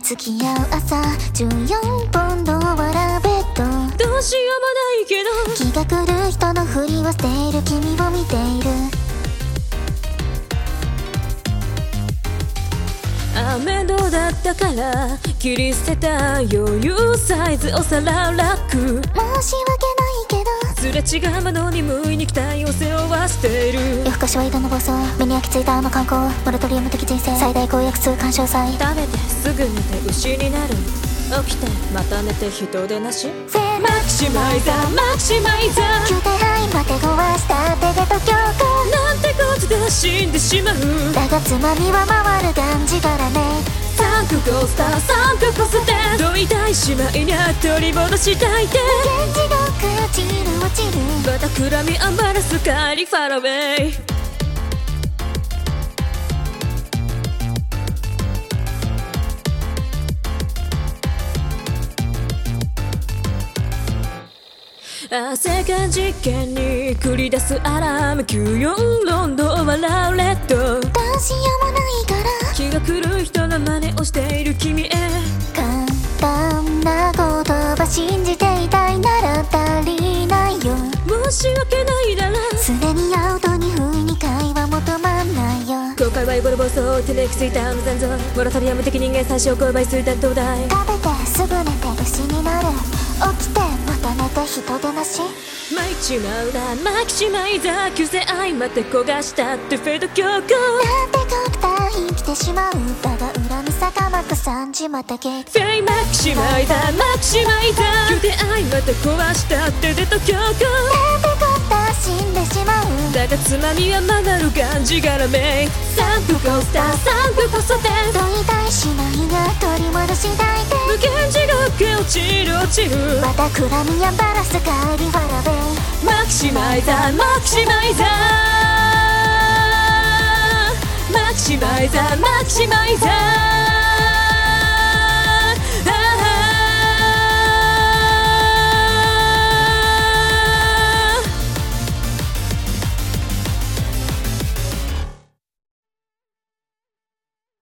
付き合う朝14ポンドわらベッド。 どうしようもないけど気が狂う人のふりをしている君を見ている。 面倒だったから切り捨てた余裕サイズお皿ラック。 申し訳ないけどすれ違う窓に無意に期待を背負わしている。 夜更かしは色の暴走、目に焼き付いたあの観光、モラトリウム的人生、最大公約数干渉祭。 食べてすぐ寝て牛になる。起きてまた寝て人でなし。マキシマイザーマキシマイザー。 9手配まで壊した手でと強行なんてことで死んでしまう。 だがつまみは回るがんじがらね。 サンクコースターサンクコステどいたいしまいにゃ取り戻したいて。 無限地獄落ちる落ちる。 また暗みアンバラスカリファラウェイ。世界実験に繰り出すアラーム94ロンドン笑うレッド。 どうしようもないから気が狂う人の真似をしている君へ。 簡単な言葉信じていたいなら足りないよ。 申し訳ないならすでにアウトに不意に会話求まんないよ。 後悔はエゴの暴走手で気づいたあの残像。モラトリアム的人間最小公倍数担当大。 食べてすぐ寝て牛になる。起きてまた寝て人でなし。 巻いちまうなマキシマイザー。急性相まって焦がしたってフェード強行。 なんて極端生きてしまう。だが恨み坂巻く3時また結フェイマキシマイザーマキシマイザー。急性相まって壊したって出と強行。 なんて極端死んでしまう。 だがつまみは曲がるがんじがらめ。サンクコースターサンクコステどいたいしまいが取り戻したいて。 無限地獄落ちる落ちる。 また暗みやバラすカリファラベイ。 マキシマイザーマキシマイザー。マキシマイザーマキシマイザー。